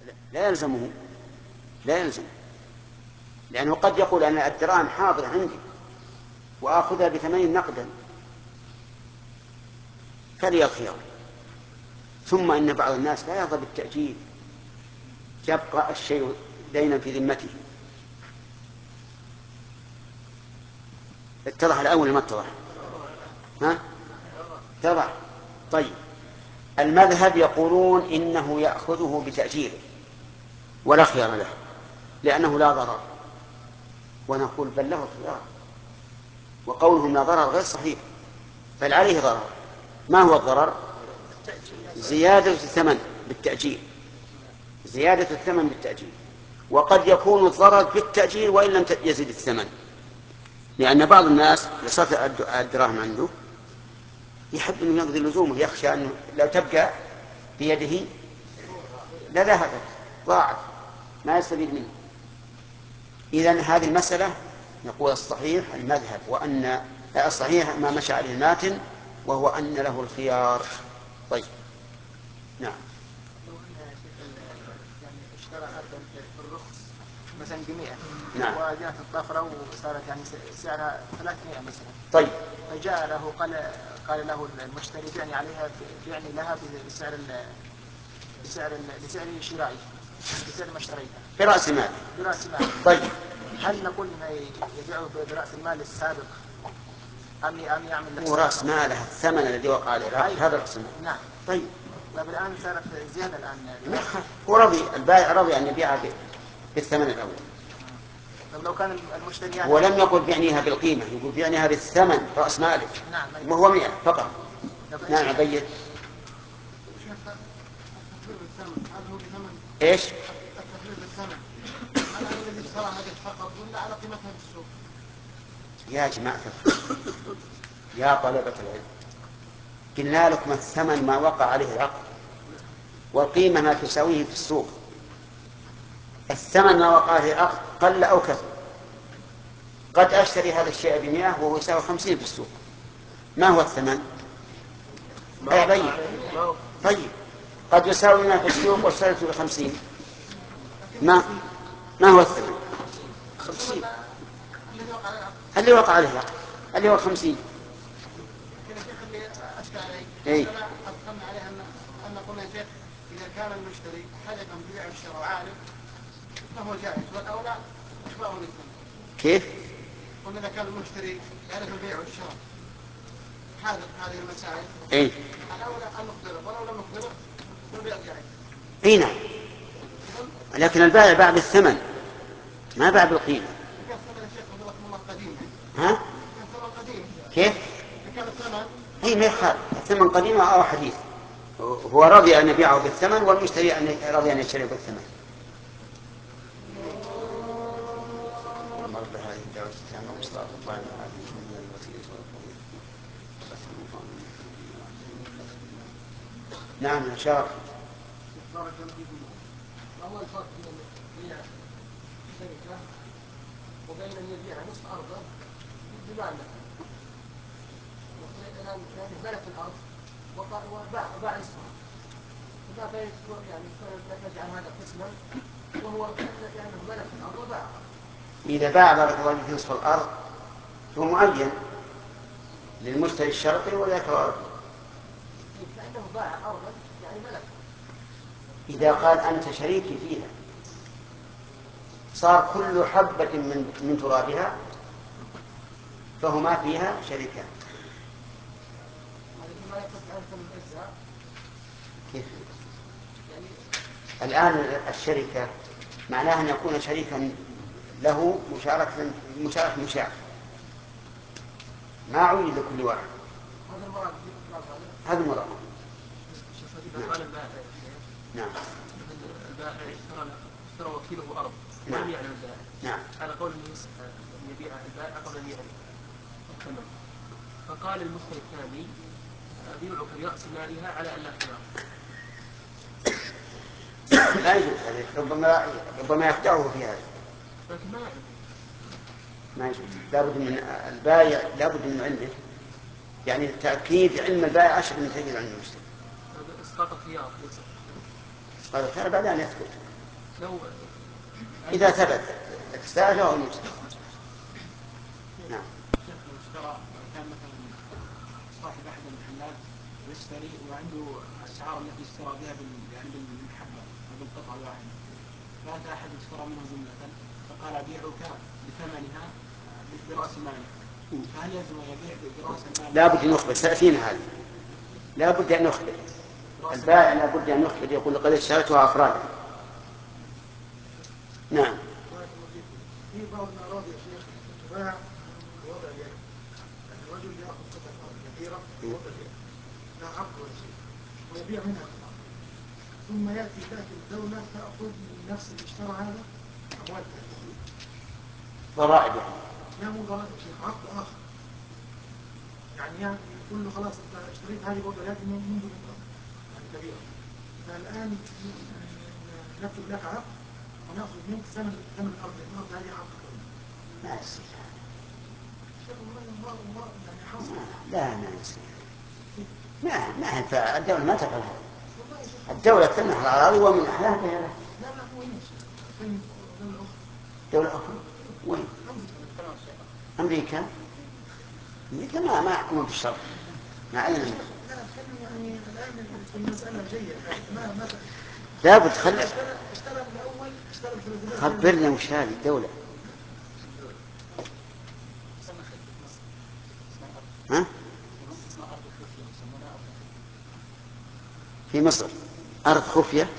لا يلزمه، لا يلزم، لأنه قد يقول أن الدراهم حاضرة عندي وآخذها ب8 نقدا، فلي الخيار. ثم إن بعض الناس لا يرضى بالتأجيل، يبقى الشيء دينا في ذمته. اتضح الأول ما اتضح؟ ها؟ اتضح. طيب، المذهب يقولون إنه يأخذه بتأجيله ولا خيار له لأنه لا ضرر، ونقول بل له خيار، وقولهم لا ضرر غير صحيح، بل عليه ضرر. ما هو الضرر؟ زيادة الثمن بالتأجيل، زيادة الثمن بالتأجيل. وقد يكون الضرر بالتأجيل وإن لم يزد الثمن، لأن بعض الناس لصرف الدراهم عنده يحب أن يقضي لزومه، يخشى أنه لو تبقى بيده لذهبت ضاعت ما يستفيد منه. إذن هذه المسألة نقول الصحيح المذهب، وأن الصحيح ما مشى عليه الماتن، وهو أن له الخيار. طيب، نعم. لو أن يعني اشترى أرضا بالرخص مثلا ب100، نعم، وجاءت الطفرة وصارت يعني سعرها 300 مثلا. طيب، فجاء له قال له المشتري بيعني عليها، بيعني لها بسعر شرائه، بسعر ما اشتريتها برأس مال. برأس مال. طيب، هل نقول إنه يبيعه برأس المال السابق أم يعمل له ورأس ماله الثمن الذي وقع عليه العقد، هذا رأس المال. نعم. طيب، طيب الآن صارت زيادة الآن. هو رضي، البائع رضي أن يبيعها بالثمن الأول. طيب لو كان المشتري هو لم يقل بيعنيها بالقيمة، يقول بيعنيها بالثمن رأس مالك، نعم، وهو 100 فقط. نعم، أبين. ايش؟ التخفيض بالثمن على الذي اشترى هذه فقط ولا على قيمتها بالسوق؟ يا جماعة يا طلبة العلم، قلنا لكم الثمن ما وقع عليه العقد، والقيمة ما تساويه في السوق. الثمن ما وقع عليه العقد قل أو كثر، قد أشتري هذا الشيء ب100 وهو يساوي 50 في السوق. ما هو الثمن؟ أبين. طيب، قد يساوي 100 في السوق واشتريته ب50. ما هو الثمن؟ 50 اللي وقع عليه العقد، اللي هو 50. أي. أفهمنا عليها أن قلنا يا شيخ إذا كان المشتري حدث ببيع والشراء عارف فهو جائز، والأولى إخفاءه للثمن. كيف؟ قلنا إذا كان المشتري يعرف البيع والشراء حادث هذه المسائل، إيه؟ الأولى أن نخبره، ولو لم نخبره فالبيع جائز. إيه نعم، لكن البائع باع بالثمن ما باع بالقيمة. كان الثمن يا شيخ حضركم الله قديم. ها؟ كان الثمن قديم. كيف؟ كان الثمن هي ما يخالف الثمن قديم أو حديث، هو رضي أن يبيعه بالثمن والمشتري رضي أن يشتريه بالثمن. نعم، شرف. ما هو الفرق بين بيع شركة وبين أن يبيع نصف أرضه بمال الآن يعني ملك الأرض وباع نصفها، فما يعني نجعل هذا قسما وهو كأنه ملك الأرض وباع. إذا باع بارك الله في نصف الأرض هو معين للمشتري الشرطي ولا كوارث. كأنه باع أرضا يعني ملك. إذا قال أنت شريكي فيها صار كل حبة من ترابها فهما فيها شريكان. كيف؟ الآن الشركة معناها أن يكون شريكا له مشاركة مشاع، ما عين لكل واحد. هذا المراد. نعم. البائع اشترى وكيله أرض ولم يعلم البائع. نعم. على قول أن يبيع البائع قبل أن يعلم الثمن، فقال المشتري الثاني أبيعك برأس مالها على أن لا خيار. لا يجوز هذا، ربما يخدعه في هذا. لكن ما يعلم. ما يجوز، لابد من البائع لابد من علمه، يعني تأكيد علم البائع أشد من تأكيد علم المشتري. إسقاط الخيار. إسقاط الخيار بعد أن يثبت. لو إذا ثبت الساعة أو المشترى. نعم. شيخ لو اشترى كان مثلا صاحب أحد المحلات يشتري وعنده الأسعار التي اشترى بها يعني بالمحبة أو بالقطعة الواحدة، فأتى أحد اشترى منه جملة فقال أبيعك بثمنها برأس مالك، فهل يلزم يبيع برأس المال؟ لا بد أن يخبر، سأتينا هذا. لا بد أن يخبر البائع، لا بد أن يخبر، يقول قد اشتريتها أفرادا. نعم. في بعض الأراضي يا شيخ تباع بوضع اليد، يعني الرجل يأخذ قطعة أرض كبيرة بوضع اليد لا عقد ولا شيء ويبيع منها الأرض، ثم تأتي الدولة تأخذ من نفس اللي اشترى هذا أموال ثانية. ضرائب يعني. لا مو ضرائب يا شيخ، عقد آخر. يعني يقول له خلاص أنت اشتريت هذه بوضع اليد منذ فترة يعني كبيرة، فالآن نكتب لك عقد ونأخذ منك ثمن الأرض، لأن الأرض هذه حق الدولة. ما يصير. يعني حاصل. لا ما يصير. ما ينفع، الدولة ما تفعل هذا. الدولة تمنح الأراضي ومن أحلاها بها. لا هو فين دولة أخرى؟ وين؟ أمريكا. أمريكا ما أحكم بالشرع. ما علينا. لا يعني الآن في المسألة جيدة ما لا بد خلي. اشترى من الأول، اشترى الفلزمات. خبرنا وش هذه الدولة؟ ها؟ في مصر أرض خفية.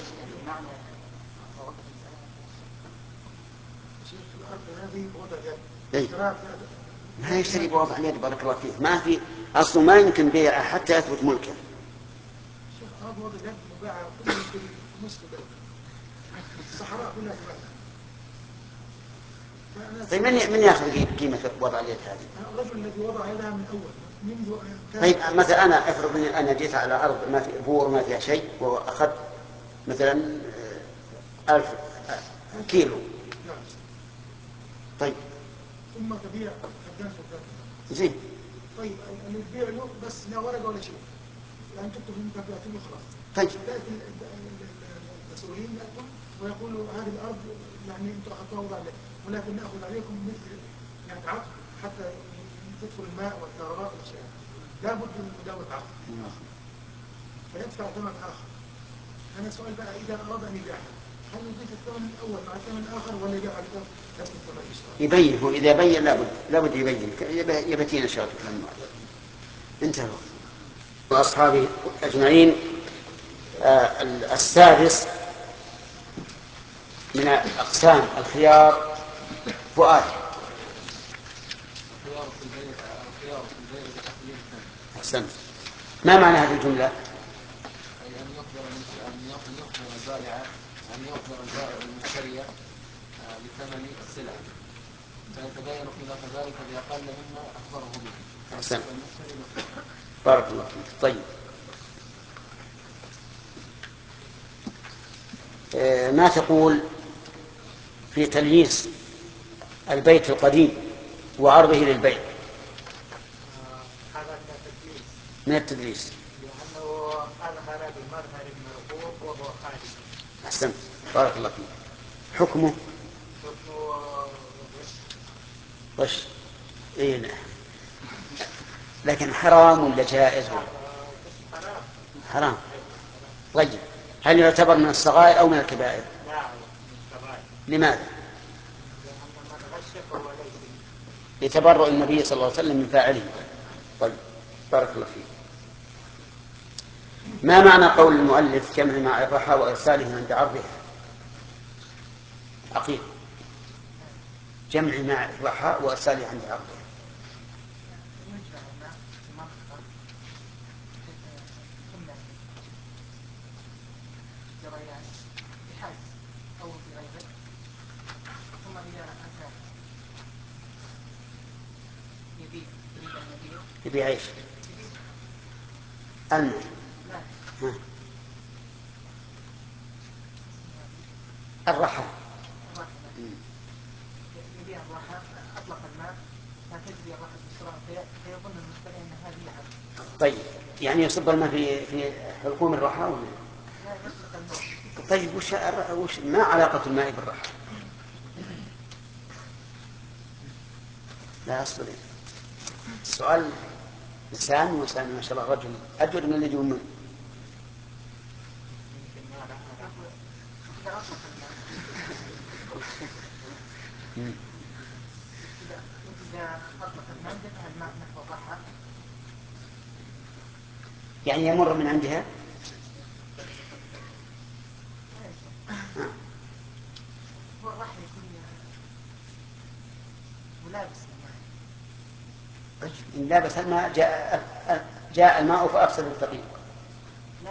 إيه؟ ما يشتري بوضع اليد بارك الله فيك، ما في أصله، ما يمكن بيعه حتى يثبت ملكه. شيخ أرض وضع اليد مباعة كلها في نصف البلد، الصحراء كلها تباعها. طيب من ياخذ قيمة وضع اليد هذه؟ الرجل الذي وضع يدها من أول منذ أن. طيب مثلا أنا أفرض أني أنا جيت على أرض ما في بور ما فيها شيء وأخذت مثلا 1000 كيلو. طيب. ثم تبيع فدان. زين. طيب اللي تبيع له بس لا ورقة ولا شيء، يعني تكتب انت بعت له خلاص. طيب. تأتي المسؤولين يأتون ويقولوا هذه الأرض يعني انتم أخذتوها وضع لك، ولكن نأخذ عليكم مثل يعني عقد حتى تدخل الماء والكهرباء والأشياء، لا بد من مداولة عقد فيدفع ثمن آخر. أنا سؤال بقى، إذا أراد أن يبيعها هل يضيف الثمن الأول مع الثمن الآخر ولا يبيعها بنفس الثمن الاشتراك؟ يبين، هو إذا بين لابد يبين، يبتين شرط لما انتهوا. وأصحابه أجمعين. السادس من أقسام الخيار فؤاد. أحسنت. ما معنى هذه الجملة؟ أن يخبر البائع أن يخبر البائع المشتري بثمن السلعة، فيتبين خلاف ذلك بأقل مما أخبره به. أحسنت. بارك الله فيك. طيب. ما تقول في تلييس البيت القديم وعرضه للبيع؟ هذا من التدليس. لأنه أظهر بمظهر المرغوب وهو خالي. أحسنت. بارك الله فيك. حكمه غش. إيه لكن حرام ولا جائز؟ حرام. طيب هل يعتبر من الصغائر أو من الكبائر؟ لا من الصغائر. لماذا؟ لأن من غش فهو ليس. لتبرؤ النبي صلى الله عليه وسلم من فاعله. طيب بارك الله فيك. ما معنى قول المؤلف جمع مع الرحى وإرساله عند عرضها؟ عقيل. جمع مع الرحى وإرساله عند عرضها. يبيع ايش؟ المح. الرحى. يبيع الرحى أطلق الماء فتجري الرحى بالسرعة فيظن المشتري أن هذه حد. طيب يعني يصب الماء في حلقوم الرحى ولا؟ لا يسلق الماء. طيب وش ما علاقة الماء بالراحة؟ لا أصبر. السؤال لسان وسان ما شاء الله رجل أجود من اللي يجون منه. يعني يمر من عندها إن لابس الماء جاء الماء فأفسد الدقيق. لا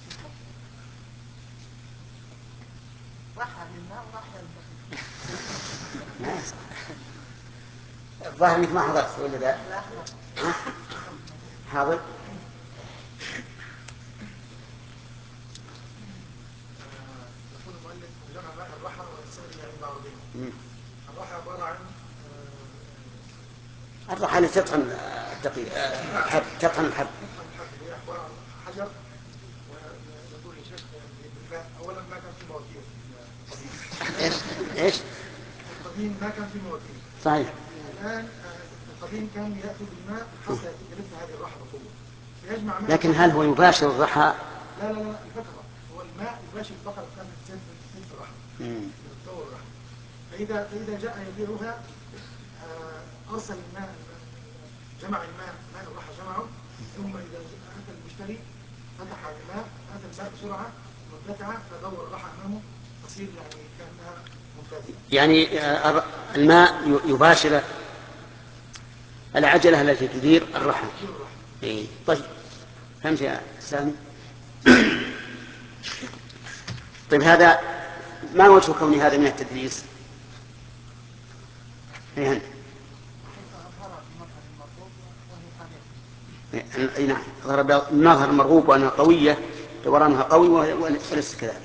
راح للماء وراح للدقيق. الظاهر انك ما حضرت ولا لا؟ حاضر. يقول المؤلف جمع ماء الرحى والسائل يعني بعضهم. الرحى عبارة عن الرحى اللي تطحن الدقيق تطحن الحب. هي عبارة عن حجر. ويقول الشيخ بالماء أولا ما كان في مواتير. ايش؟ القديم ما كان في مواتير. صحيح. الآن القديم كان يأخذ الماء حتى يلف هذه الرحى بقوة. فيجمع ماء. لكن هل هو يباشر الرحى؟ لا الفقرة. هو الماء يباشر الفقرة كانت تزيد في الرحى. تطور الرحى. فإذا جاء يبيعها أرسل الماء جمع الماء الرحى جمعه. ثم إذا أتى المشتري فتح الماء أتى الماء بسرعة مبتدعة فدور الرحى أمامه تصير يعني كأنها ممتازة. يعني الماء يباشر العجلة التي تدير الرحى. إيه. طيب فهمت يا سامي؟ طيب هذا ما وجه كون هذا من التدليس؟ نعم نظهر المرغوب وأنها قوية دورانها قوي وليس كذلك.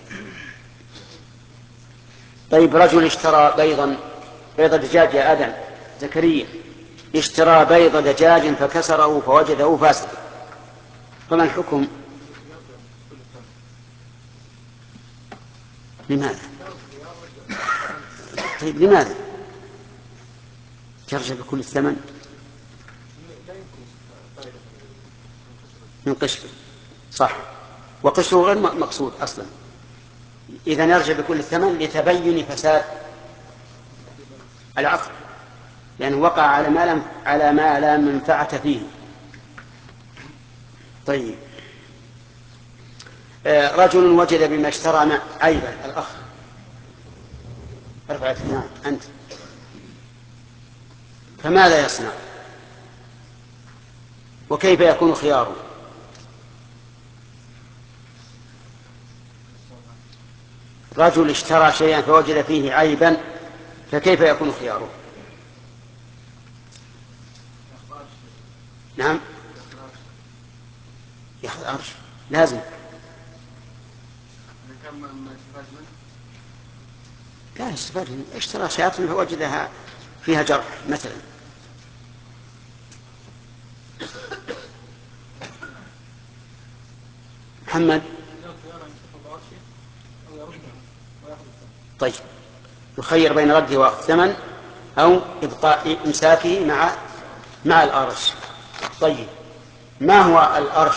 طيب رجل اشترى بيض دجاج يا آدم زكريا اشترى بيض دجاج فكسره فوجده فاسدا فما الحكم؟ لماذا؟ طيب لماذا؟ يرجع بكل الثمن من قشره. صح. وقشره غير مقصود أصلا. إذن يرجع بكل الثمن لتبين فساد العقد لأنه وقع على ما لا منفعة فيه. طيب رجل وجد بما اشترى عيبا. الأخ ارفع اثنان أنت. فماذا يصنع وكيف يكون خياره؟ رجل اشترى شيئا فوجد فيه عيبا فكيف يكون خياره؟ نعم يأخذ أرش لازم. لا يستفاد منه. اشترى شيئا فوجدها فيها جرح مثلا. محمد. طيب يخير بين رده واخذ الثمن او ابقاء امساكه مع الارش. طيب ما هو الارش؟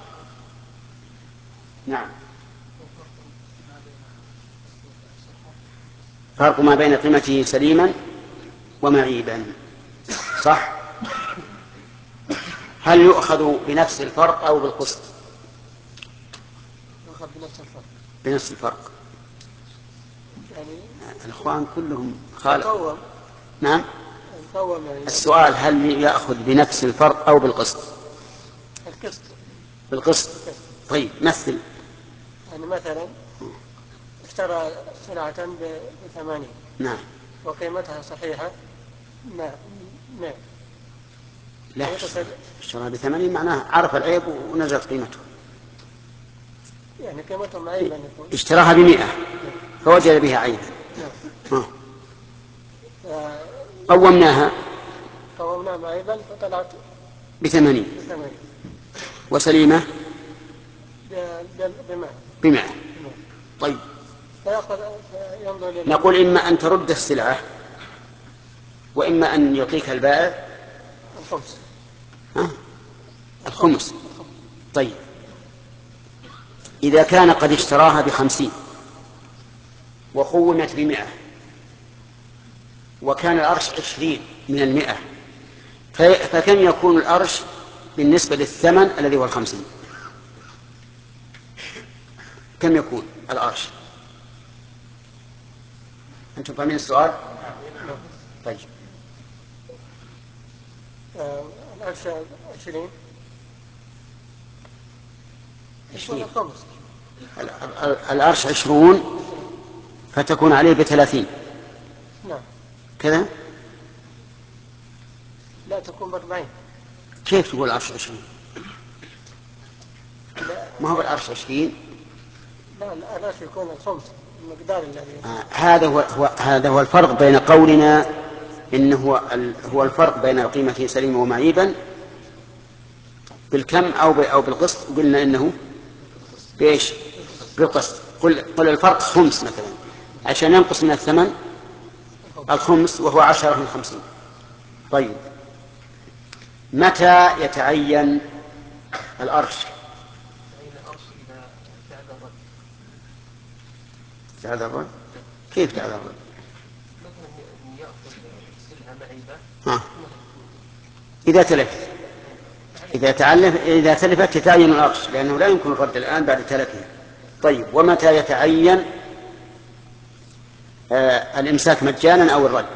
نعم فرق ما بين قيمته سليما ومعيبا. صح. هل يؤخذ بنفس الفرق او بالقسط؟ يؤخذ بنفس الفرق. بنفس الفرق. يعني الإخوان كلهم خالق. نعم يعني السؤال هل يأخذ بنفس الفرق أو بالقسط؟ القسط. بالقسط. طيب مثل. يعني مثلا اشترى سلعة ب80. نعم وقيمتها صحيحة. نعم لا اشترى ب80 معناه عرف العيب ونزلت قيمته. يعني قيمته معيبا يكون. اشتراها ب100 فوجد بها عيبا. قومناها معيبا فطلعت ب80 وسليمة ب100. طيب نقول إما أن ترد السلعة وإما أن يعطيك البائع الخمس. طيب إذا كان قد اشتراها ب50 وقومت ب100 وكان الأرش 20 من 100، فكم يكون الأرش بالنسبة للثمن الذي هو 50؟ كم يكون الأرش؟ أنتم فاهمين السؤال؟ طيب الأرش 20 الأرش 20 فتكون عليه ب30. نعم كذا؟ لا تكون ب40. كيف تقول الأرش 20؟ ما هو الأرش 20؟ لا الأرش يكون الخمس المقدار الذي هذا هو الفرق بين قولنا إنه هو الفرق بين قيمته سليمة ومعيبا بالكم أو بالقسط. قلنا إنه بإيش؟ بالقسط. قل الفرق 5 مثلا عشان ينقص من الثمن الخمس وهو 10 من 50. طيب متى يتعين الأرش؟ تعذر الرد. كيف تعذر الرد؟ إذا تلفت يتعين الأرش لأنه لا يمكن الرد الآن بعد تلفه. طيب ومتى يتعين الإمساك مجانا أو الرد؟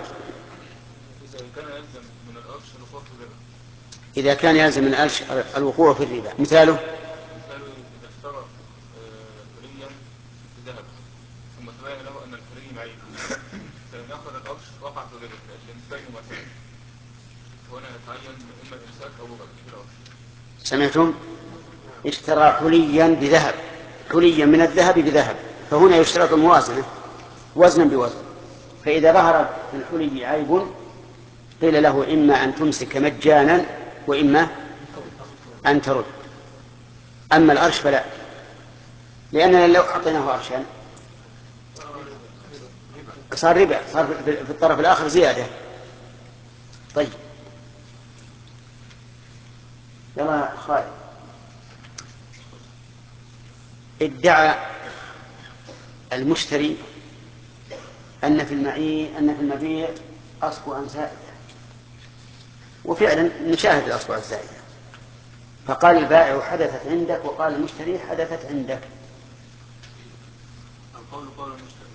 إذا كان يلزم من الأرش الوقوع في الربا. مثاله إذا اشترى حليا بذهب ثم تبين له أن الحلي معيب فإن أخذ الأرش وقع في الربا الإمساك مثلا هنا يتعين إما الإمساك أو الرد في الأرش. سمعتم؟ اشترى حليا بذهب، حليا من الذهب بذهب، فهنا يشترط الموازنة وزنا بوزن. فإذا ظهر في الحلي عيب قيل له إما أن تمسك مجانا وإما أن ترد. أما الأرش فلا، لأننا لو أعطيناه أرشا صار ربا، صار في الطرف الآخر زيادة. طيب يلا خالد. ادعى المشتري أن في المبيع أصبعا زائدة، وفعلا نشاهد الأصبع الزائدة، فقال البائع حدثت عندك وقال المشتري حدثت عندك. القول قول المشتري.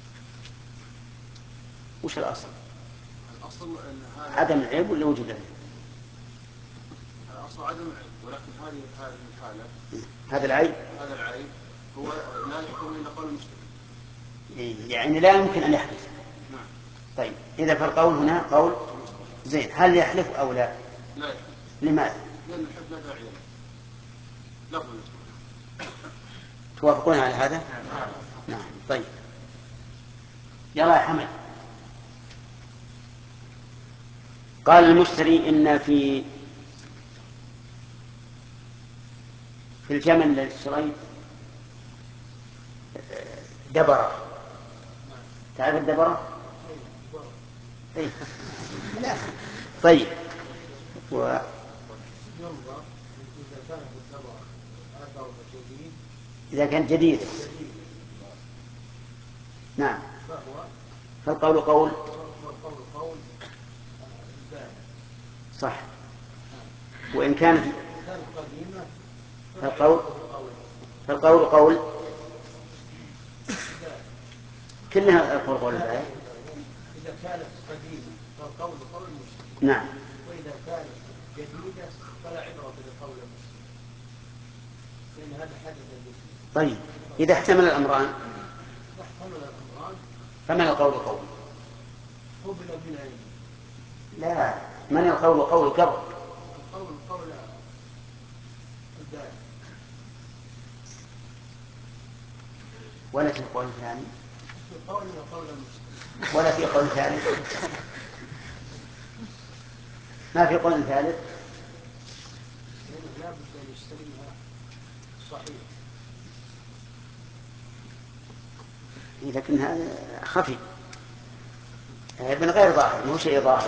وش الأصل؟ الأصل عدم العيب ولا وجود العيب؟ الأصل عدم العيب، ولكن هذه الحالة هذا العيب هو لا يحكم إلا قول المشتري، يعني لا يمكن أن يحدث. نعم. طيب إذا فالقول هنا قول زين. هل يحلف أو لا؟ لا يحلف. لماذا؟ لأن الحلف لا داعي له. لا. توافقون على هذا؟ نعم. طيب يلا يا حمد. قال المشتري إن في الجمل الذي اشتريت دبرة. تعرف الدبرة؟ طيب. لا. طيب إذا كانت جديدة نعم فالقول قول صح، وإن كانت فالقول قول كلها القول قول البائع. إذا كانت قديمة فالقول قول المشتري. نعم. وإذا كانت جديدة فلا عبرة بقول المشتري لأن هذا حدث المشتري. طيب إذا احتمل الأمران فمن القول قول؟ قبل من أين؟ لا، من القول قول قبل؟ القول البائع. ولا في قول ثاني؟ في قول قول المشتري. ولا في قول ثالث؟ ما في قول ثالث؟ لا بد أن يشتريها صحيح. لكن هذا خفي من غير ظاهر، مو شيء ظاهر.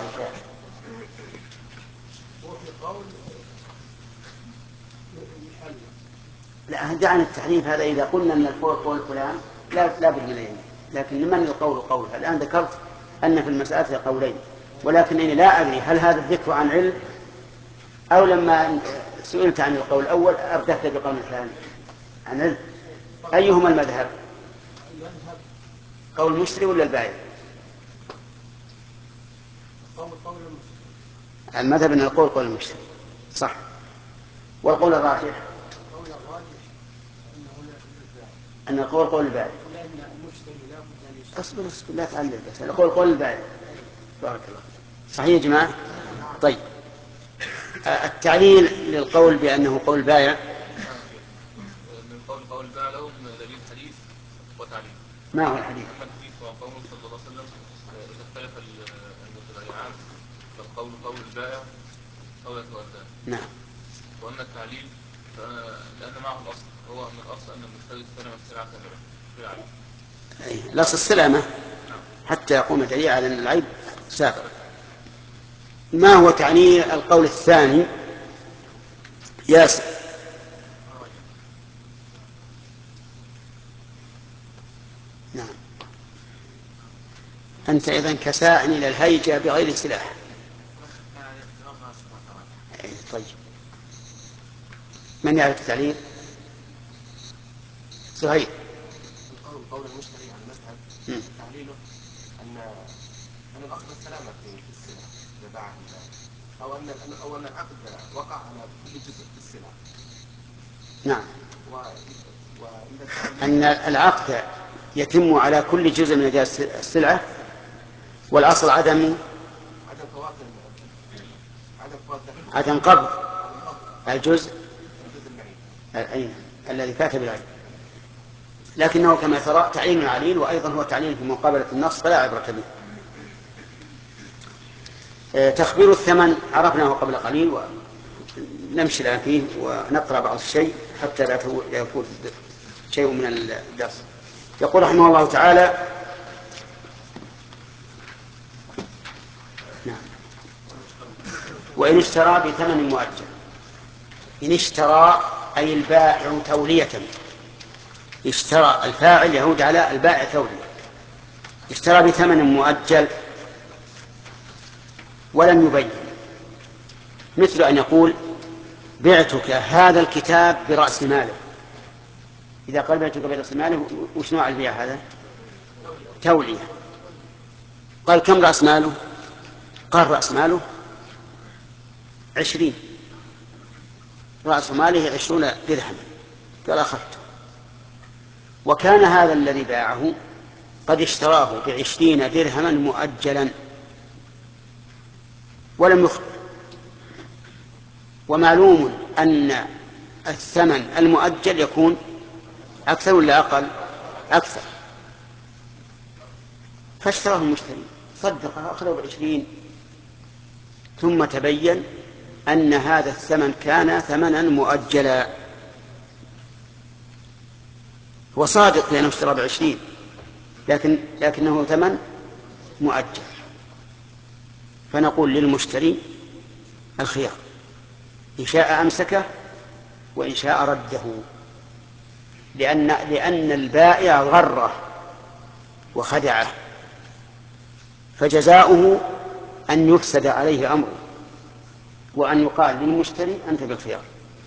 لا هذا عن التحريف، هذا إذا قلنا أن القول قول فلان لا بد من اليمين، لكن لمن القول قولها. الآن ذكرت أن في المسألة قولين، ولكنني لا أدري هل هذا الذكر عن علم أو لما سئلت عن القول الأول أردفت بقول الثاني عن علم. أيهما المذهب؟ قول المشتري ولا البائع؟ المذهب أن القول قول المشتري صح. والقول الراجح أن القول قول البائع. اصبر لا تعلل، بس القول قول البائع. بارك الله. صحيح يا جماعة؟ طيب التعليل للقول بأنه قول البائع من قول البائع لهم دليل حديث وتعليل. ما هو الحديث؟ أما الحديث وقوله صلى الله عليه وسلم إذا اختلف المتبايعان فالقول قول البائع قول الوردان. نعم. وأما التعليل لأن معه الأصل، هو من الأصل أن المشتري استلم السلعة كاملة. الأصل السلامة حتى يقوم دليل على أن العيب سابق. ما هو تعليل القول الثاني ياسر؟ نعم. أنت إذن كساء إلى الهيجة بغير سلاح. طيب من يعرف التعليل؟ زهير. قول المشتري عن المذهب تعليله أن الأصل السلامة في السلع إذا باعها البائع، أو أن العقد وقع على كل جزء في السلع. نعم. أن العقد يتم على كل جزء من أجزاء السلعة، والأصل عدم قبض الجزء الذي فات بالعين. لكنه كما ترى تعليل عليل، وأيضا هو تعليل في مقابلة النص فلا عبرة به. تخبير الثمن عرفناه قبل قليل، ونمشي الآن فيه ونقرأ بعض الشيء حتى لا يفوت شيء من الدرس. يقول رحمه الله تعالى: نعم. وإن اشترى بثمن مؤجل. إن اشترى أي البائع تولية. اشترى الفاعل يعود على البائع تولية. اشترى بثمن مؤجل ولم يبين، مثل أن يقول: بعتك هذا الكتاب برأس ماله. إذا قال بعتك برأس ماله، وش نوع البيع هذا؟ تولية. قال: كم رأس ماله؟ قال: رأس ماله 20. رأس ماله 20 درهم. قال: أخذته. وكان هذا الذي باعه قد اشتراه ب20 درهما مؤجلا ولم يخبر. ومعلوم أن الثمن المؤجل يكون أكثر ولا أقل؟ أكثر. فاشتراه المشتري، صدقه، أخذه ب20، ثم تبين أن هذا الثمن كان ثمنا مؤجلا. هو صادق لأنه اشترى ب20، لكنه ثمن مؤجل. فنقول للمشتري الخيار، إن شاء أمسكه وإن شاء رده، لأن البائع غره وخدعه، فجزاؤه أن يفسد عليه أمره، وأن يقال للمشتري أنت بالخيار.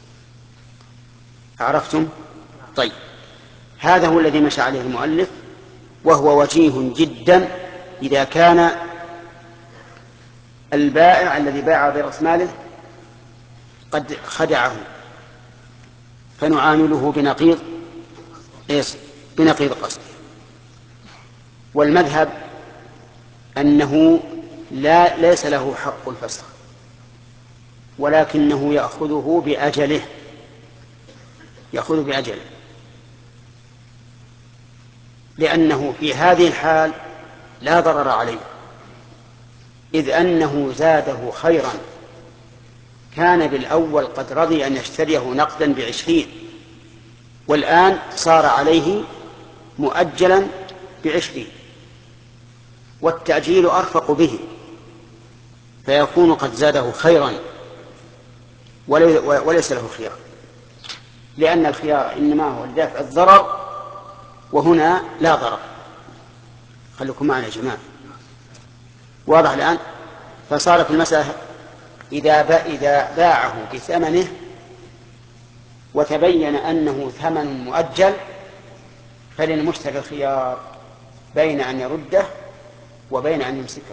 عرفتم؟ طيب، هذا هو الذي مشى عليه المؤلف، وهو وجيه جدا إذا كان البائع الذي باع برأس ماله قد خدعه، فنعامله بنقيض قصد. والمذهب أنه ليس له حق الفسخ، ولكنه يأخذه بأجله، لأنه في هذه الحال لا ضرر عليه، إذ أنه زاده خيرا. كان بالأول قد رضي أن يشتريه نقدا ب20، والآن صار عليه مؤجلا ب20 والتأجيل أرفق به، فيكون قد زاده خيرا وليس له خيار، لأن الخيار إنما هو لدفع الضرر، وهنا لا ضرر. خليكم معنا يا جماعة، واضح الآن؟ فصارت المسألة إذا باعه بثمنه وتبين أنه ثمن مؤجل، فللمشتري الخيار بين أن يرده وبين أن يمسكه.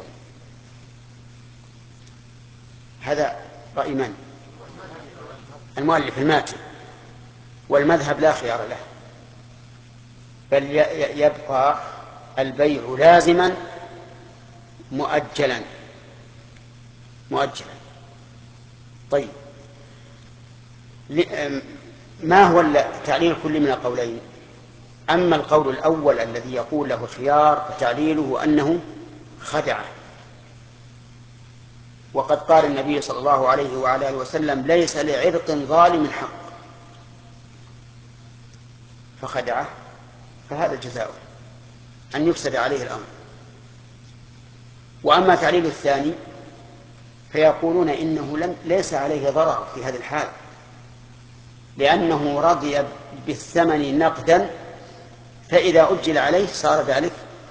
هذا رأي من؟ المؤلف الماتن. والمذهب لا خيار له، بل يبقى البيع لازما مؤجلا. طيب، ما هو تعليل كل من القولين؟ أما القول الأول الذي يقول له خيار فتعليله أنه خدعه، وقد قال النبي صلى الله عليه وعلى آله وسلم: ليس لعرق ظالم حق، فخدعه، فهذا جزاؤه أن يفسد عليه الأمر. وأما تعليل الثاني فيقولون إنه ليس عليه ضرر في هذه الحال، لأنه رضي بالثمن نقدا، فإذا أجل عليه صار ذلك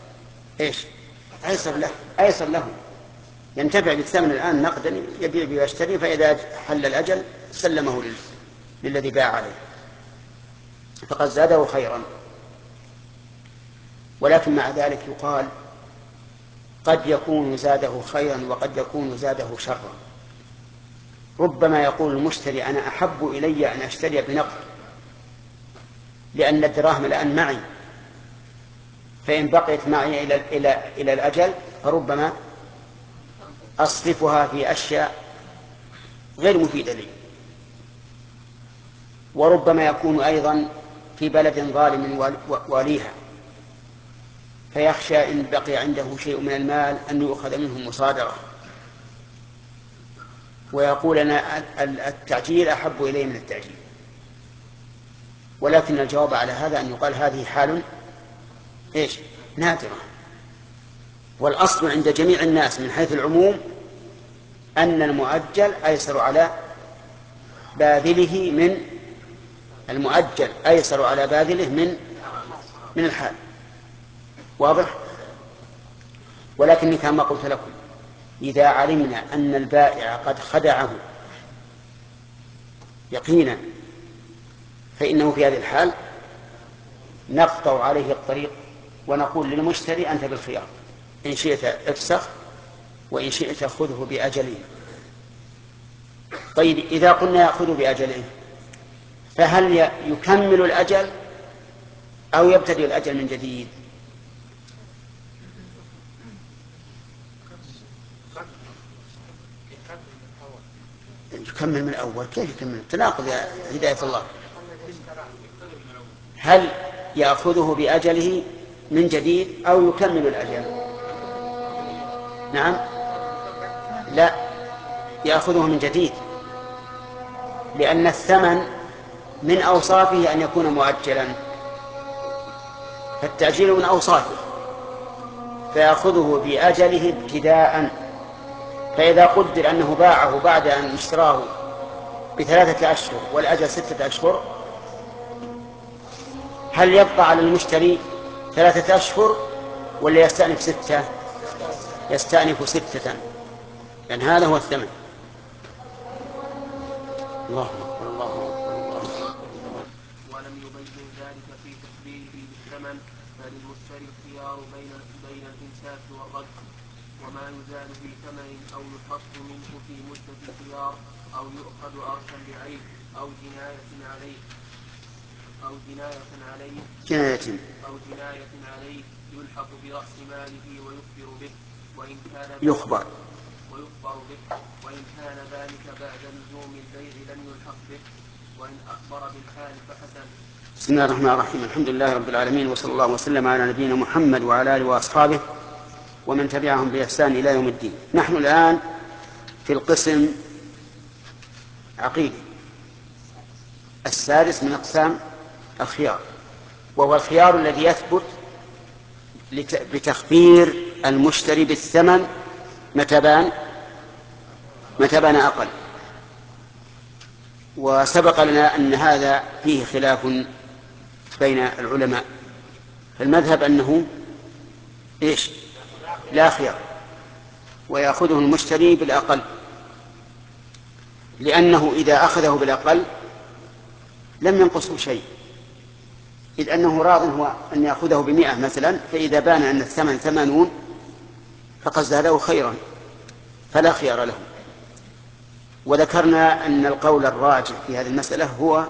أيسر له، ينتفع بالثمن الآن نقدا، يبيع ويشتري، فإذا حل الأجل سلمه للذي باع عليه، فقد زاده خيرا. ولكن مع ذلك يقال قد يكون زاده خيرا وقد يكون زاده شرا. ربما يقول المشتري: أنا أحب إلي أن أشتري بنقد، لأن الدراهم الآن معي، فإن بقيت معي إلى الأجل فربما أصرفها في أشياء غير مفيدة لي. وربما يكون أيضا في بلد ظالم واليها، فيخشى إن بقي عنده شيء من المال أن يؤخذ منه مصادرة، ويقول: أنا التعجيل أحب إلي من التعجيل. ولكن الجواب على هذا أن يقال هذه حال نادرة، والأصل عند جميع الناس من حيث العموم أن المؤجل أيسر على باذله من الحال. واضح؟ ولكن كما قلت لكم، إذا علمنا أن البائع قد خدعه يقينا، فإنه في هذه الحال نقطع عليه الطريق ونقول للمشتري: أنت بالخيار، إن شئت افسخ وإن شئت خذه بأجله. طيب، إذا قلنا يأخذه بأجله، فهل يكمل الأجل أو يبتدئ الأجل من جديد؟ يكمل من الأول. كيف يكمل؟ تناقض يا هداية الله. هل يأخذه بأجله من جديد أو يكمل الأجل؟ نعم، لا، يأخذه من جديد، لأن الثمن من أوصافه أن يكون مؤجلا، فالتأجيل من أوصافه، فيأخذه بأجله ابتداء. فإذا قدر أنه باعه بعد أن اشتراه ب3 أشهر والأجل 6 أشهر، هل يبقى على المشتري 3 أشهر ولا يستأنف 6؟ يستأنف 6، لأن هذا هو الثمن. الله أكبر، الله أكبر. ولم يبين ذلك في تخبيره بالثمن، فللمشتري الخيار بين الإمساك والرد، وما يزال في ثمن أو يحط منه في مدة الخيار، أو يؤخذ أرشا بعيب أو جناية عليه يلحق برأس ماله ويخبر به، وإن كان ذلك بعد لزوم البيع لم يلحق به، وإن أخبر بالحال فحسن. بسم الله الرحمن الرحيم. الحمد لله رب العالمين، وصلى الله وسلم على نبينا محمد وعلى آله وأصحابه ومن تبعهم بإحسان إلى يوم الدين. نحن الآن في القسم عقيدي السادس من أقسام الخيار، وهو الخيار الذي يثبت بتخبير المشتري بالثمن متى بان أقل. وسبق لنا أن هذا فيه خلاف بين العلماء. فالمذهب أنه لا خيار، ويأخذه المشتري بالأقل، لأنه إذا أخذه بالأقل لم ينقصه شيء، إذ أنه راض هو أن يأخذه ب100 مثلا، فإذا بان أن الثمن 80 فقد زاده خيرا فلا خيار له. وذكرنا أن القول الراجح في هذه المسألة هو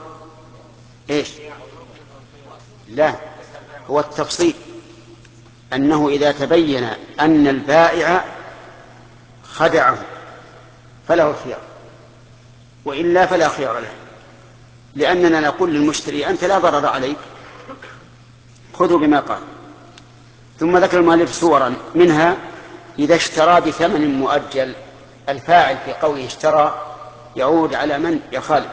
لا، هو التفصيل، أنه إذا تبين أن البائع خدعه فله الخيار، وإلا فلا خيار له، لأننا نقول للمشتري أنت لا ضرر عليك، خذوا بما قال. ثم ذكر المؤلف صورا منها إذا اشترى بثمن مؤجل. الفاعل في قوله اشترى يعود على من يا خالد؟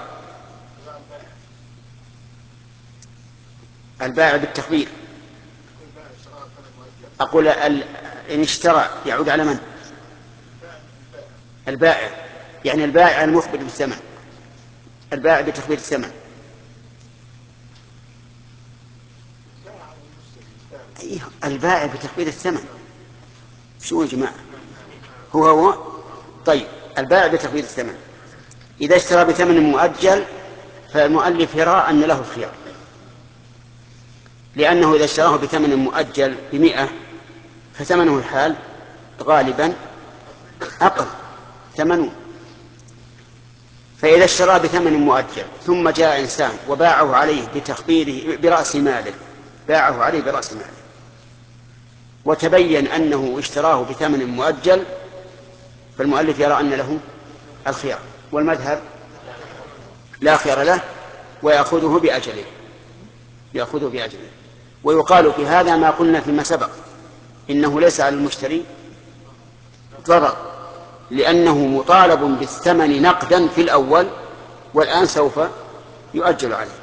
البائع بالتخبير. أقول إن اشترى يعود على من؟ البائع، يعني البائع المخبر بالثمن، البائع بتخبير الثمن. البائع بتخبير الثمن شو يا جماعة؟ هو طيب، البائع بتخبير الثمن إذا اشترى بثمن مؤجل فالمؤلف يرى أن له الخيار، لأنه إذا اشتراه بثمن مؤجل ب100 فثمنه الحال غالبا أقل 80. فإذا اشترى بثمن مؤجل ثم جاء إنسان وباعه عليه بتخبيره برأس ماله، باعه عليه برأس ماله، وتبين أنه اشتراه بثمن مؤجل، فالمؤلف يرى أن له الخيار، والمذهب لا خيار له ويأخذه بأجله، يأخذه بأجله. ويقال في هذا ما قلنا فيما سبق، إنه ليس على المشتري ضرر، لأنه مطالب بالثمن نقدا في الأول، والآن سوف يؤجل عليه.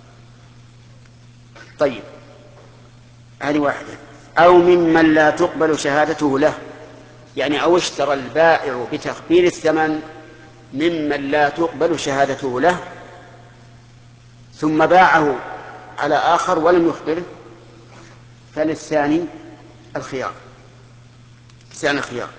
طيب، هذه واحدة. أو ممن لا تقبل شهادته له، يعني أو اشترى البائع بتخبير الثمن ممن لا تقبل شهادته له ثم باعه على آخر ولم يخبره، فللثاني الخيار، الثاني الخيار،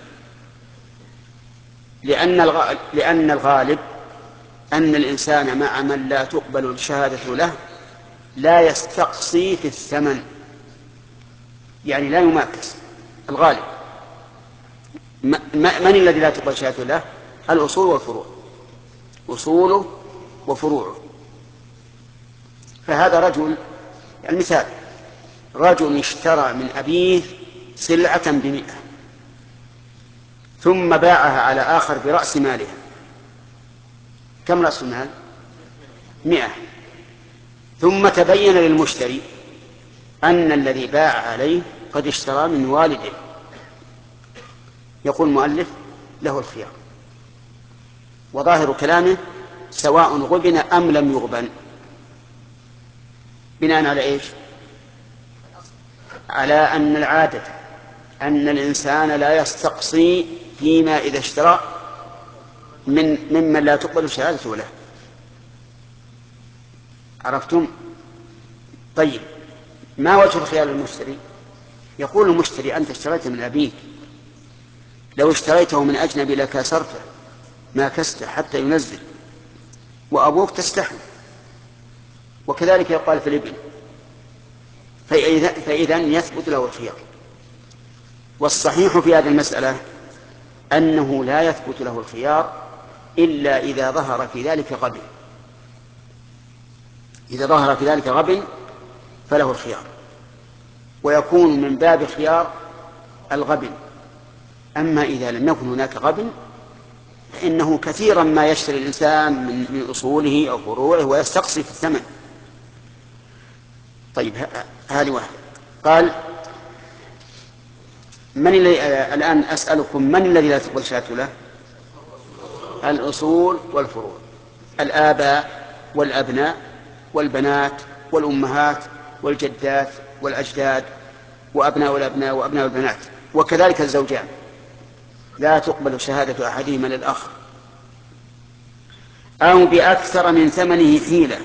لأن الغالب أن الإنسان مع من لا تقبل شهادته له لا يستقصي في الثمن، يعني لا يماكس. الغالب من الذي لا تقبل شهادته له؟ الأصول والفروع، أصوله وفروعه. فهذا رجل، المثال رجل اشترى من أبيه سلعة ب100 ثم باعها على آخر برأس مالها. كم رأس المال؟ 100. ثم تبين للمشتري أن الذي باع عليه قد اشترى من والده، يقول المؤلف له الخيار. وظاهر كلامه سواء غبن أم لم يغبن، بناء على إيش؟ على أن العادة أن الإنسان لا يستقصي فيما إذا اشترى ممن لا تقبل شهادته له. عرفتم؟ طيب، ما وجه الخيار للمشتري؟ يقول المشتري أنت اشتريت من أبيك، لو اشتريته من أجنبي لكاسرته، ما كسته حتى ينزل، وأبوك تستحي. وكذلك يقال في الابن، فإذا يثبت له الخيار. والصحيح في هذه المسألة أنه لا يثبت له الخيار إلا إذا ظهر في ذلك غبن. إذا ظهر في ذلك غبن فله الخيار، ويكون من باب خيار الغبن. أما إذا لم يكن هناك غبن فإنه كثيرا ما يشتري الإنسان من أصوله أو فروعه ويستقصي في الثمن. طيب، هذه واحدة. قال الآن أسألكم من الذي لا تقبل شهادته له؟ الأصول والفروع، الآباء والأبناء والبنات والأمهات والجدات والأجداد، وأبناء الأبناء وأبناء البنات، وكذلك الزوجان لا تقبل شهادة أحدهما للآخر. أو بأكثر من ثمنه حيلة،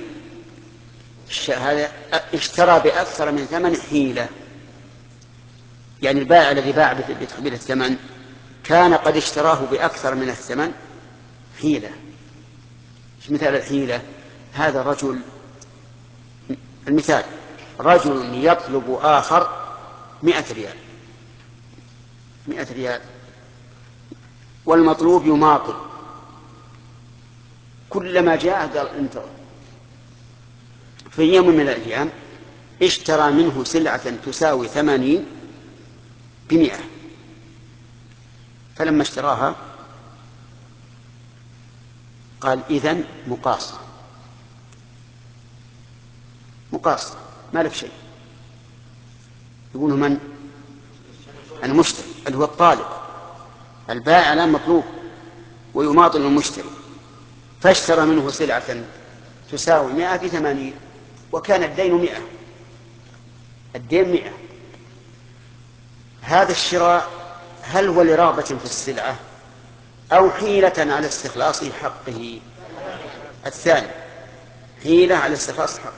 اشترى بأكثر من ثمن حيلة، يعني البائع الذي باع بتخبير الثمن كان قد اشتراه بأكثر من الثمن حيلة. مثال الحيلة هذا رجل، المثال رجل يطلب آخر 100 ريال، 100 ريال، والمطلوب يماطل، كلما جاء قال انتظر. في يوم من الأيام اشترى منه سلعة تساوي 80 ب100، فلما اشتراها قال إذن مقاصة ما لك شيء. يقول من؟ المشتري اللي هو الطالب، البائع الآن مطلوب ويماطل المشتري، فاشترى منه سلعة تساوي 100 ب80، وكان الدين 100، الدين 100. هذا الشراء هل هو لرغبة في السلعة أو حيلة على استخلاص حقه؟ الثاني، حيلة على استخلاص حقه.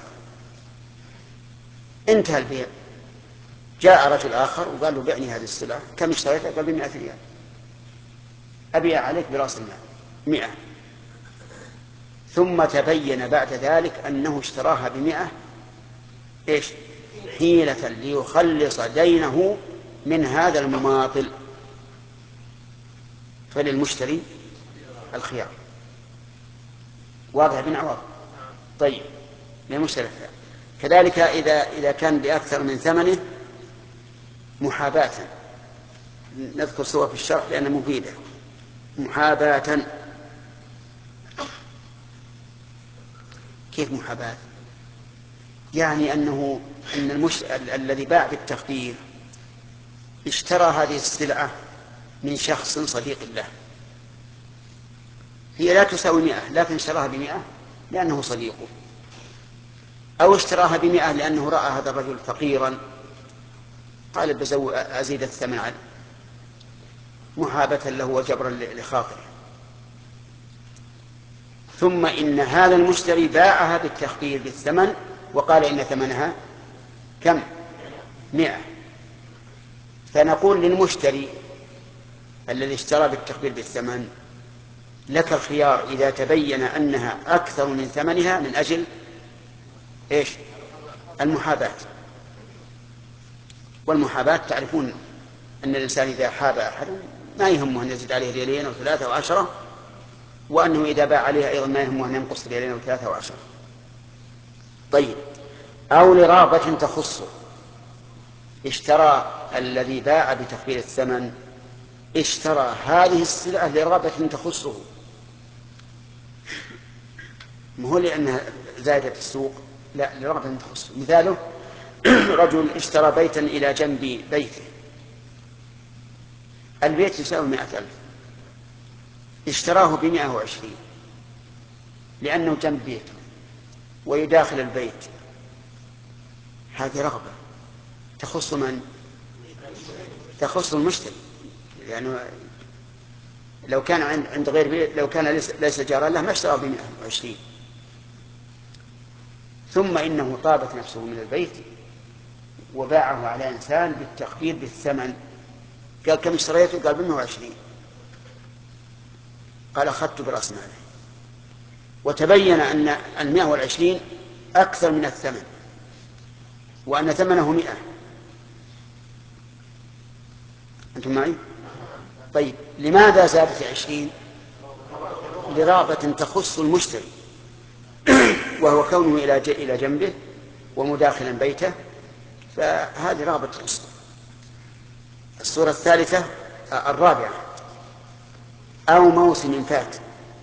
انتهى البيع، جاء رجل آخر وقال له بعني هذه السلعة، كم اشتريتها؟ قال ب100 ريال، أبيع عليك برأس المال 100. ثم تبين بعد ذلك أنه اشتراها ب100 إيش؟ حيلة ليخلص دينه من هذا المماطل، فللمشتري الخيار. واضح بن عوض؟ طيب، للمشتري الخيار. كذلك إذا كان بأكثر من ثمنه محاباة، نذكر صور في الشرح لأنها مفيدة. محاباة، كيف محاباة؟ يعني أن الذي باع بالتخفيف اشترى هذه السلعة من شخص صديق له، هي لا تساوي 100 لكن اشتراها ب100 لأنه صديقه، أو اشتراها ب100 لأنه رأى هذا الرجل فقيرا قال أزيد الثمن عنه محابة له وجبرا لخاطره. ثم إن هذا المشتري باعها بالتخفيض بالثمن وقال إن ثمنها كم؟ 100. فنقول للمشتري الذي اشترى بالتخفيض بالثمن لك الخيار إذا تبين أنها أكثر من ثمنها من أجل إيش؟ المحاباة. والمحاباة تعرفون أن الإنسان إذا حاب أحدا ما يهمه أن يزيد عليه ريالين أو 3 و10، وأنه إذا باع عليها أيضا ما يهمه أن ينقص ريالين أو 3 و10. طيب، أو لرغبة تخصه، اشترى الذي باع بتخفيض الثمن اشترى هذه السلعة لرغبة تخصه، ما هو لأنها زادت في السوق، لا، لرغبة تخصه. مثاله رجل اشترى بيتا إلى جنب بيته، البيت يساوي 100,000، اشتراه ب120 لأنه جنب بيته ويداخل البيت. هذه رغبة تخص من؟ تخص المشتري، يعني لو كان عند غير بيت، لو كان ليس جارا له ما اشتراه ب120. ثم إنه طابت نفسه من البيت وباعه على إنسان بالتخفيض بالثمن، قال كم اشتريته؟ قال ب120، قال أخذت برأس ماله، وتبين أن 120 أكثر من الثمن وأن ثمنه 100. أنتم معي؟ طيب، لماذا زادت 20؟ لرغبة تخص المشتري وهو كونه إلى جنبه ومداخلا بيته، فهذه رغبة تخصه. الصورة الثالثة الرابعة، أو موسم فات.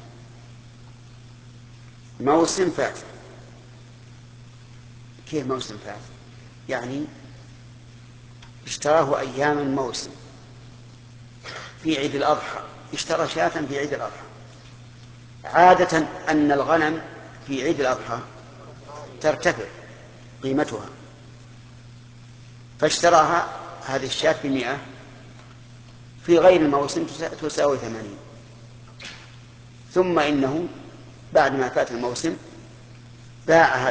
موسم فات، كيف موسم فات؟ يعني اشتراه أيام الموسم، في عيد الأضحى اشترى شاة في عيد الأضحى. عادة أن الغنم في عيد الأضحى ترتفع قيمتها، فاشتراها هذه الشاة ب100، في غير الموسم تساوي 80. ثم إنه بعد ما فات الموسم باعها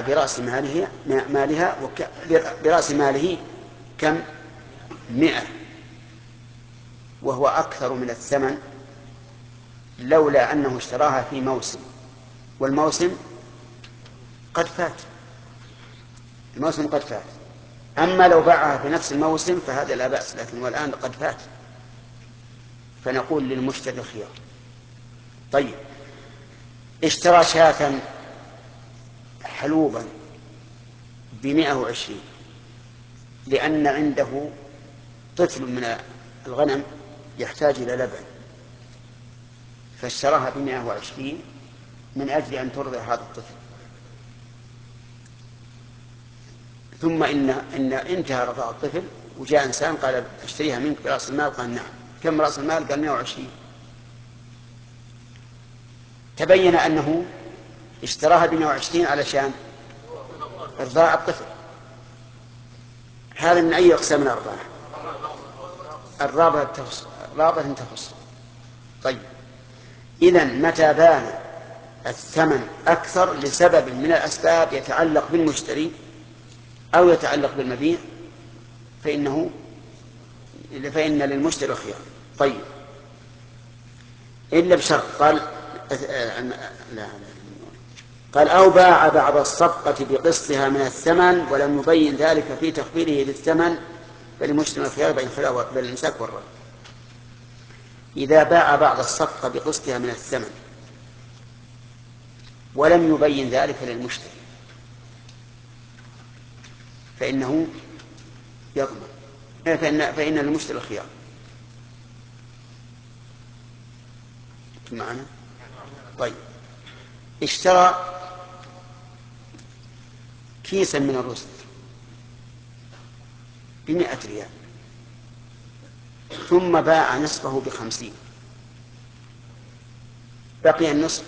برأس ماله كم؟ 100، وهو أكثر من الثمن لولا أنه اشتراها في موسم، والموسم قد فات. الموسم قد فات. أما لو باعها في نفس الموسم فهذا لا بأس، لكن والآن قد فات، فنقول للمشتري الخيار. طيب، اشترى شاة حلوبا ب120 لأن عنده طفل من الغنم يحتاج إلى لبن، فاشتراها ب120 من أجل أن ترضع هذا الطفل. ثم إن انتهى رضاع الطفل وجاء إنسان قال اشتريها منك برأس المال، قال نعم. كم رأس المال؟ قال 120. تبين أنه اشتراها ب120 علشان إرضاع الطفل. هذا من أي أقسام الأرباح؟ الرابطة تخص. طيب، إذن متى بان الثمن أكثر لسبب من الأسباب يتعلق بالمشتري أو يتعلق بالمبيع فإن للمشتري خيار. طيب، إلا بشرط. قال أو باع بعض الصفقة بقسطها من الثمن ولم يبين ذلك في تخفيضه للثمن فللمشتري الخيار بين الإمساك والرد. إذا باع بعض الصفقة بقسطها من الثمن ولم يبين ذلك للمشتري فإنه يضمن، فإن المشتري الخيار. معنا؟ طيب، اشترى كيسا من الرز ب100 ريال ثم باع نصفه ب50، بقي النصف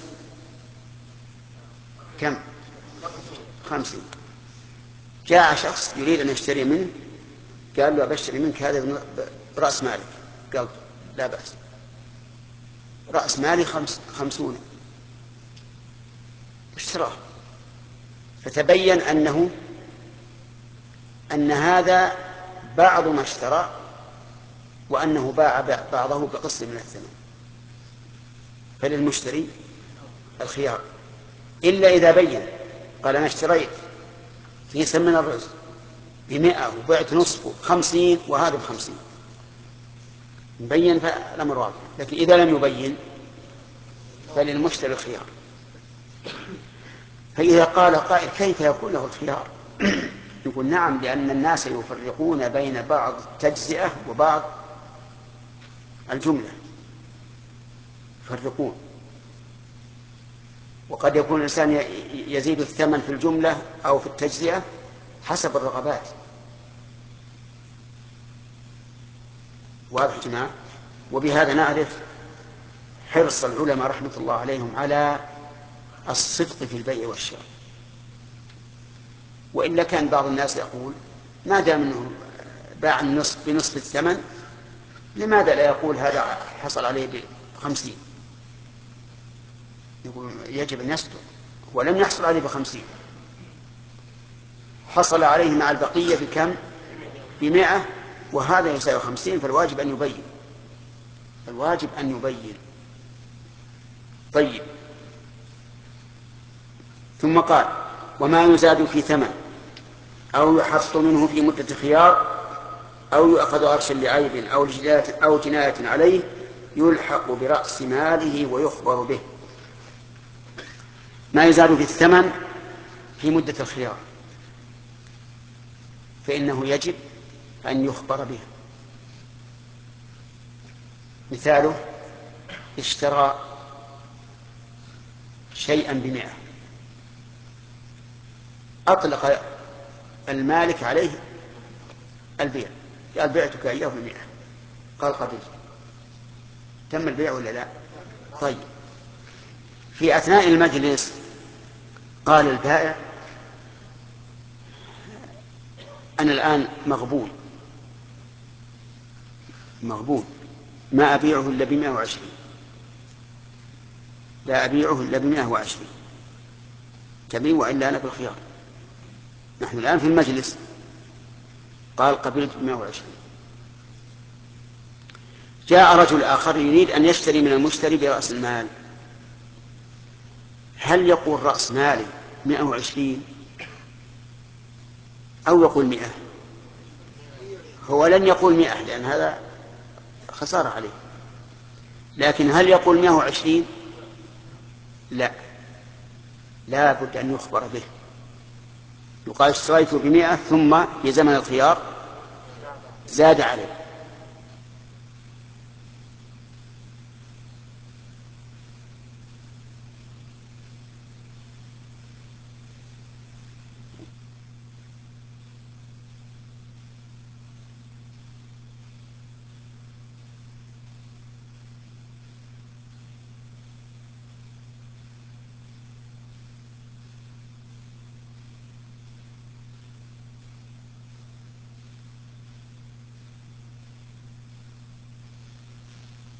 كم؟ 50. جاء شخص يريد أن يشتري منه، قال له أبشتري منك هذا برأس مالك. قال لا بأس، رأس مالي 50. اشتراه، فتبين أن هذا بعض ما اشترى وأنه باع بعضه بقسط من الثمن، فللمشتري الخيار. إلا إذا بين، قال أنا اشتريت كيسا من الرز ب100 وبعت نصفه 50 وهذا ب50، مبين فالأمر واضح. لكن إذا لم يبين فللمشتري الخيار. فإذا قال قائل كيف يكون له الخيار؟ يقول نعم، لأن الناس يفرقون بين بعض التجزئة وبعض الجملة، يفرقون. وقد يكون الإنسان يزيد الثمن في الجملة أو في التجزئة حسب الرغبات. واضح جماعة؟ وبهذا نعرف حرص العلماء رحمة الله عليهم على الصدق في البيع والشراء. وإلا كان بعض الناس يقول ما دام أنه باع النصف بنصف الثمن لماذا لا يقول هذا حصل عليه ب50؟ يقول يجب أن يصدق، ولم يحصل عليه ب50، حصل عليه مع البقية بكم؟ ب100، وهذا يساوي 50، فالواجب أن يبين. الواجب أن يبين. طيب، ثم قال وما يزاد في ثمن أو يحط منه في مدة خيار أو يؤخذ غرشا لعيب أو جناية عليه يلحق برأس ماله ويخبر به. ما يزاد في الثمن في مدة الخيار فإنه يجب أن يخبر به. مثاله اشترى شيئا ب100، أطلق المالك عليه البيع، قال بعتك إياه ب100، قال قبل، تم البيع ولا لا؟ طيب، في أثناء المجلس قال البائع أنا الآن مغبون مغبون، ما أبيعه إلا ب120، لا أبيعه إلا ب120 تبيع وإلا أنا بالخيار. نحن الآن في المجلس قال قبلت ب120. جاء رجل آخر يريد أن يشتري من المشتري برأس المال، هل يقول رأس مالي 120 أو يقول 100؟ هو لن يقول 100 لأن هذا خسارة عليه، لكن هل يقول 120؟ لا بد أن يخبر به، يقال اشتريت ب100 ثم في زمن الخيار زاد عليه